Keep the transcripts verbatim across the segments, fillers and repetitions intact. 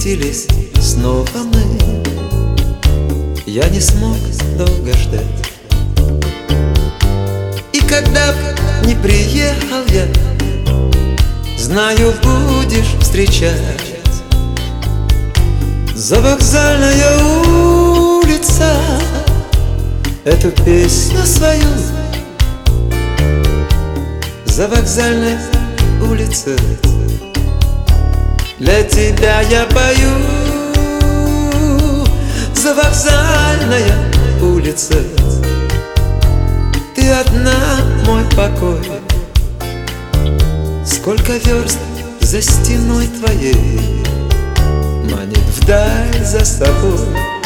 встретились снова мы. Я не смог долго ждать, и когда б не приехал я, знаю, будешь встречать. Завокзальная улица, эту песню свою. Завокзальная улица, для тебя я пою. Завокзальная улица, ты одна мой покой. Сколько верст за стеной твоей манит вдаль за собой.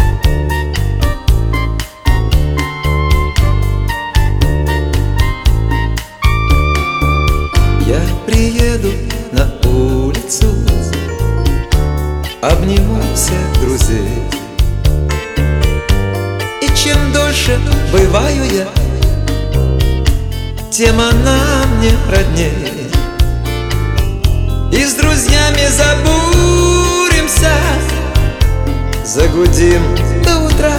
Я приеду на улицу, обниму всех друзей, и чем дольше бываю я, тем она мне родней. И с друзьями забуримся, загудим до утра.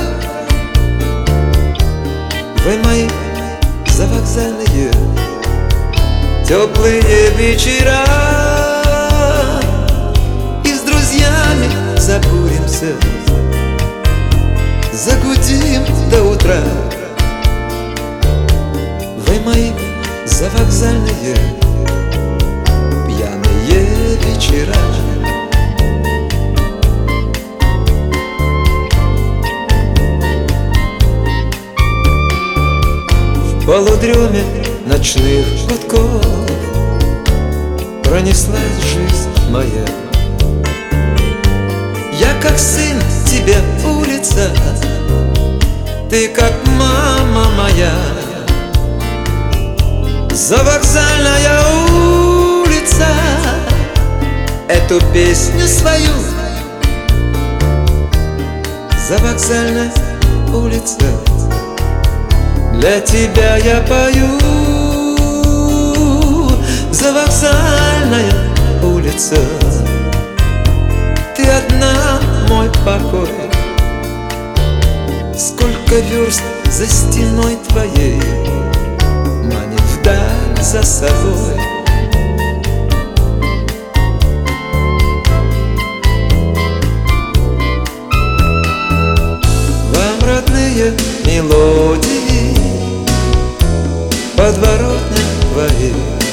Вы мои завокзальные теплые вечера, и с друзьями забуримся, загудим до утра. Вы мои завокзальные пьяные вечера. В полудреме ночных гудков пронеслась жизнь моя. Я как сын тебе, улица, ты как мама моя. Завокзальная улица, эту песню свою. Завокзальная улица, для тебя я пою. Завокзальная улица, ты одна мой покой. Сколько верст за стеной твоей манит вдаль за собой. Вам родные мелодии подворотни твои,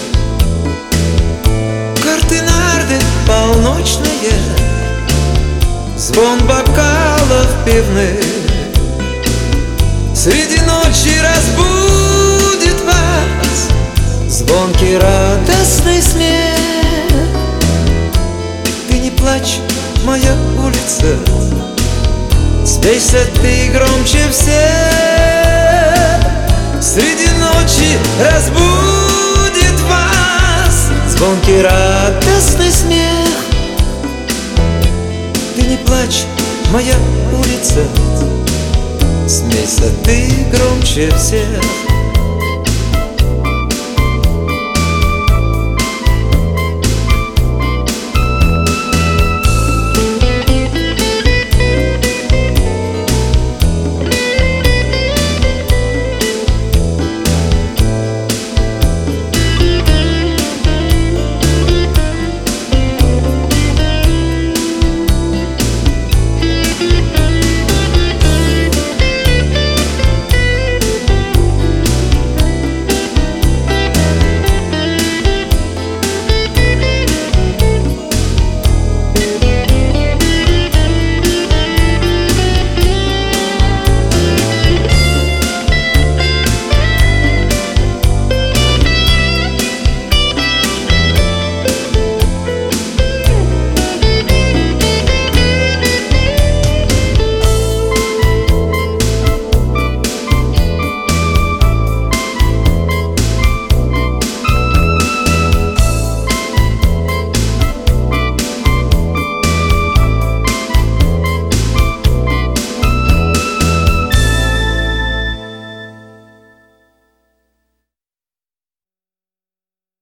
карты, нарды полночные, звон бокалов пивных. Среди ночи разбудит вас звонкий радостный смех. Ты не плачь, моя улица, смейся ты громче всех. Среди ночи разбудит вас звонкий радостный смех. Ты не плачь, моя улица, смейся ты громче всех.